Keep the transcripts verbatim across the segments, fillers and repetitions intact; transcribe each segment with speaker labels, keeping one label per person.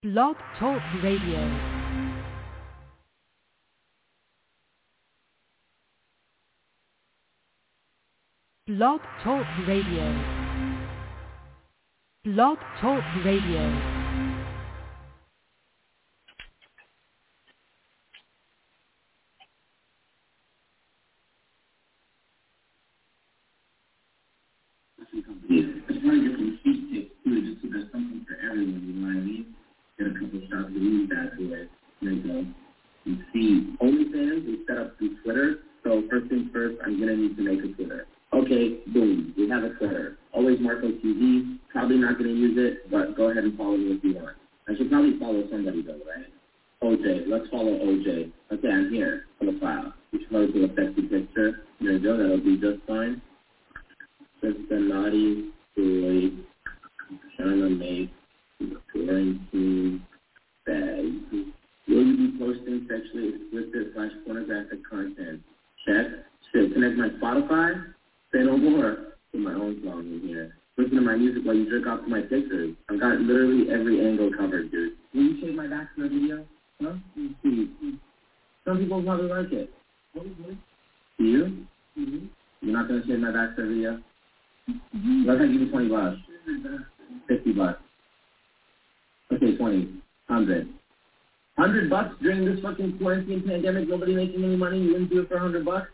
Speaker 1: Blog Talk Radio. Blog Talk Radio. Blog Talk Radio.
Speaker 2: It's hard to get some cheap tips too, just so there's something for everyone, you know what I mean? Get a couple shots of weed that way. There you go. You see, OnlyFans is set up through Twitter, so first things first, I'm going to need to make a Twitter. Okay, boom, we have a Twitter. Always Marco T V, probably not going to use it, but go ahead and follow me if you want. I should probably follow somebody though, right? O J, let's follow O J. Okay, I'm here, profile. We should probably put a sexy picture. There you go, that'll be just fine. Just a naughty boy trying to make quarantine bag. Will you be posting sexually explicit slash pornographic content? Check. Shit, connect my Spotify? Say no more. Put my own song in here. Listen to my music while you jerk off to my pictures. I've got literally every angle covered, dude. Will you shave my back for a video? Huh? Let's see. Some people probably like it. Do you? Mm-hmm. You're not going to shave my back for a video? Mm-hmm. Let's give you twenty bucks. fifty bucks. Okay, twenty. one hundred. one hundred bucks during this fucking quarantine pandemic, nobody making any money, you wouldn't do it for one hundred bucks?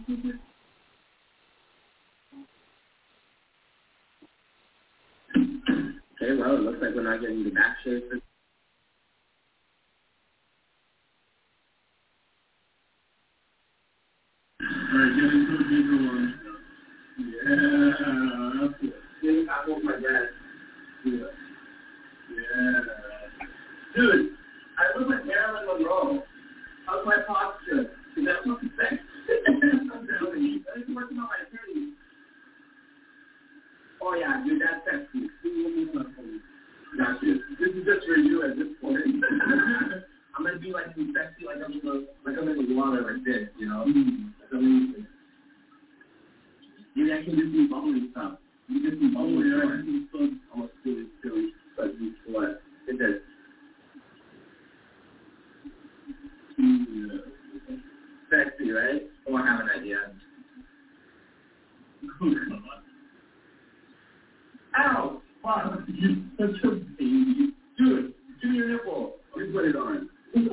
Speaker 2: Okay, well, it looks like we're not getting the back shave for... Alright, get into the bigger one. Yeah, that's good. I want my dad. Yeah. Yeah. Dude, I look like Marilyn Monroe. How's my posture? Is that what you say? I'm telling you. I was working on my attorney. Oh, yeah, dude, that's sexy. Got you. This is just for you at this point. I'm going to be like some sexy, like I'm, in the, like I'm in the water like this, you know? That's amazing. Maybe I can do some bubbly stuff. You get some bubbly stuff. I can do some almost silly, silly, but you what? It does. Yeah. Sexy, right? Oh, I have an idea. Oh, come on. Ow! Wow, you're such a baby. Dude, give me your nipple. You put it on.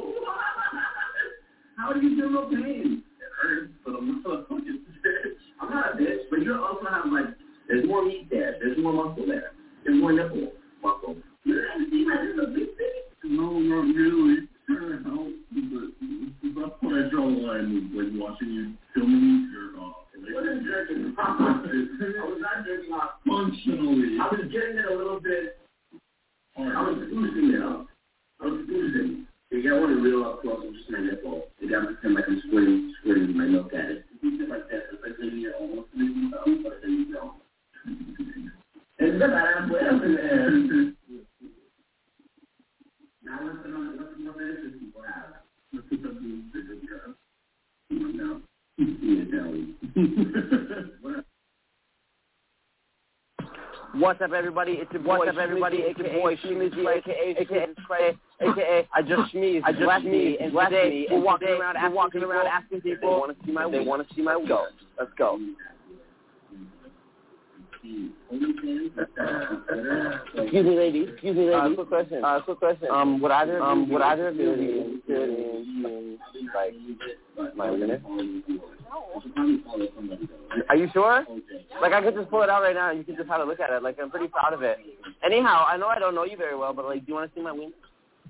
Speaker 2: How do you feel no pain? It hurts, but I'm not a fucking bitch. I'm not a bitch, but you also have, like, there's more meat there. There's more muscle there. There's more nipple muscle. You don't have to see my little big thing? No, not really. Trying to help, but that's when I draw the line with, like, watching you filming me jerk off. What is jerking off? I was not jerking off. Functionally. I was getting it a little bit. Hard. I was oozing it up. I was oozing. If you want to reel up close, I'm just my nipple. You got to pretend like I'm squirting, squirting my milk at it. You do like that. It's like maybe you're almost making up, but then you don't. It's the bad way up in there. Now what's the number? What's the number that people have? Let's put something bigger here. Come on now.
Speaker 3: What's up, everybody? It's your boy, What's up, everybody? It's your boy, Shmeezy, aka, aka, aka, I just sneezed, I just sneezed, and today we're walking around, asking, walking around asking people, they want to see my, they want to see my weed. Let's go. Excuse me, lady. Excuse me, lady. Uh, quick question. Uh, quick question. Um, would either, um, would either of you be interested in, like, my minute? Are you sure? Like, I could just pull it out right now, and you could just have a look at it. Like, I'm pretty proud of it. Anyhow, I know I don't know you very well, but, like, do you want to see my wiener?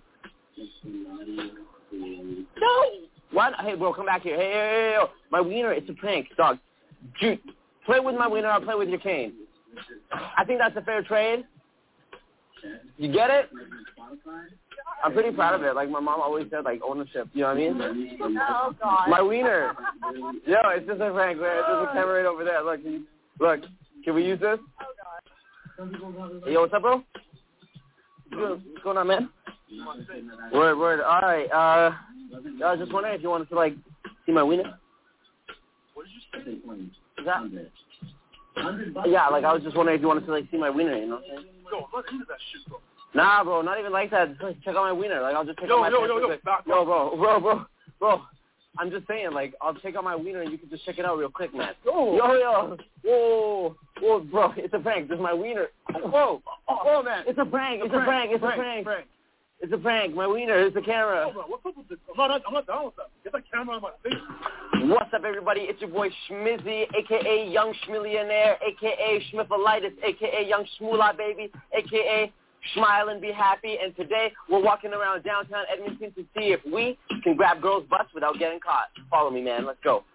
Speaker 3: No! What? Hey, bro, come back here. Hey, hey, hey, hey. My wiener, it's a prank, dog. Dude, play with my wiener, I'll play with your cane. I think that's a fair trade. You get it? I'm pretty proud of it. Like, my mom always said, like, ownership. You know what I mean?
Speaker 4: Oh, God.
Speaker 3: My wiener. Yo, it's just a prank, man. There's a camera right over there. Look, can you, look. Can we use this?
Speaker 4: Oh, God.
Speaker 3: Hey, yo, what's up, bro? What's going on, man? Word, word. All right. Uh, I was just wondering if you wanted to, like, see my wiener.
Speaker 2: What did you say?
Speaker 3: Is that? Yeah, like, I was just wondering if you wanted to, like, see my wiener, you know what I'm saying?
Speaker 5: Yo, I'm not into that shit, bro.
Speaker 3: Nah, bro, not even like that. Just check out my wiener. Like, I'll just check
Speaker 5: yo,
Speaker 3: out my
Speaker 5: yo,
Speaker 3: pants
Speaker 5: yo,
Speaker 3: real
Speaker 5: yo,
Speaker 3: quick.
Speaker 5: back
Speaker 3: Yo, bro, bro, bro, bro. I'm just saying, like, I'll check out my wiener and you can just check it out real quick, man.
Speaker 5: Yo,
Speaker 3: yo, yo. Whoa, whoa, bro, it's a prank. This is my wiener. Whoa,
Speaker 5: oh, oh man.
Speaker 3: It's a prank. It's a prank. It's a prank.
Speaker 5: prank.
Speaker 3: It's a prank. My wiener. It's the camera.
Speaker 5: Oh, bro, what's up with this? I'm not, I'm not down with that. Get that camera on my face.
Speaker 3: What's up, everybody? It's your boy Schmizzy, a k a. Young Schmillionaire, a k a. Schmiffalitis, a k a. Young Schmoolah Baby, a k a. Smile and be happy. And today, we're walking around downtown Edmonton to see if we can grab girls' butts without getting caught. Follow me, man. Let's go.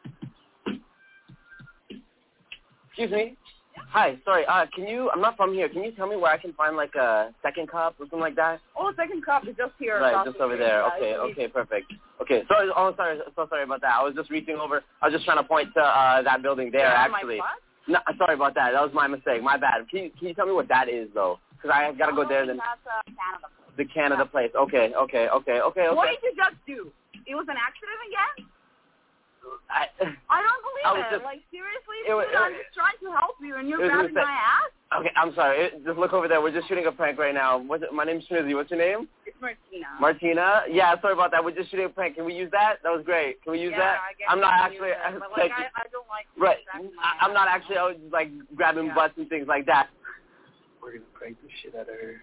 Speaker 3: Excuse me. Hi, sorry, uh, can you, I'm not from here, can you tell me where I can find, like, a second cup or something like that?
Speaker 4: Oh, second cup is just here.
Speaker 3: Right, just over there. Okay, okay, perfect. Okay, sorry, oh, sorry, so sorry about that. I was just reaching over, I was just trying to point to uh, that building there,
Speaker 4: Yeah,
Speaker 3: actually.
Speaker 4: my
Speaker 3: No, sorry about that. That was my mistake. My bad. Can you, can you tell me what that is, though? Because I got to go there. Then
Speaker 4: That's uh, Canada.
Speaker 3: the Canada place. Okay, okay, okay, okay, okay.
Speaker 4: What did you just do? It was an accident again?
Speaker 3: I,
Speaker 4: I don't believe
Speaker 3: I was
Speaker 4: it.
Speaker 3: just-
Speaker 4: like, seriously?
Speaker 3: it was-
Speaker 4: dude, I'm just trying to help you, and you're
Speaker 3: it was
Speaker 4: grabbing
Speaker 3: just
Speaker 4: my ass?
Speaker 3: okay, I'm sorry. It, just look over there. We're just shooting a prank right now. What's it, my name's Schmizzy. What's your name?
Speaker 4: It's Martina.
Speaker 3: Martina? Yeah, sorry about that. We're just shooting a prank. Can we use that? That was great. Can we use
Speaker 4: yeah,
Speaker 3: that?
Speaker 4: I guess
Speaker 3: I'm not
Speaker 4: you can
Speaker 3: actually,
Speaker 4: use it, but,
Speaker 3: like,
Speaker 4: like, I, I don't like
Speaker 3: right.
Speaker 4: grabbing my
Speaker 3: I, I'm
Speaker 4: ass.
Speaker 3: not actually, I was, like, grabbing
Speaker 4: Yeah.
Speaker 3: butts and things like that.
Speaker 5: We're going to prank the shit out of her.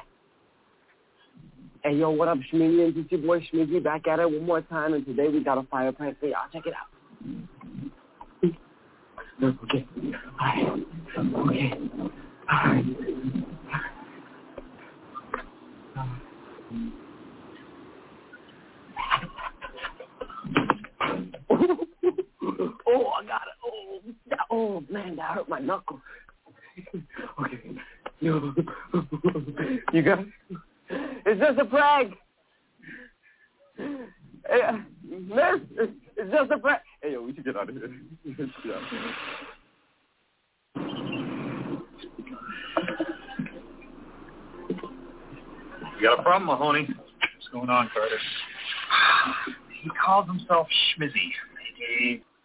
Speaker 3: Hey, yo, what up, Schmizzy? It's your boy Schmizzy back at it one more time, and today we got a fire prank for y'all. Check it out. Okay. All right. Okay. All right. Oh, I got it. Oh, that, oh, man, that hurt my knuckle. Okay. Yo. You got it? It's just a prank. Hey, uh, miss, it's, it's just a prank. Hey, yo, we should get out of here. Let's get out of here.
Speaker 5: You got a problem, Mahoney? What's going on, Carter? He calls himself Schmizzy. He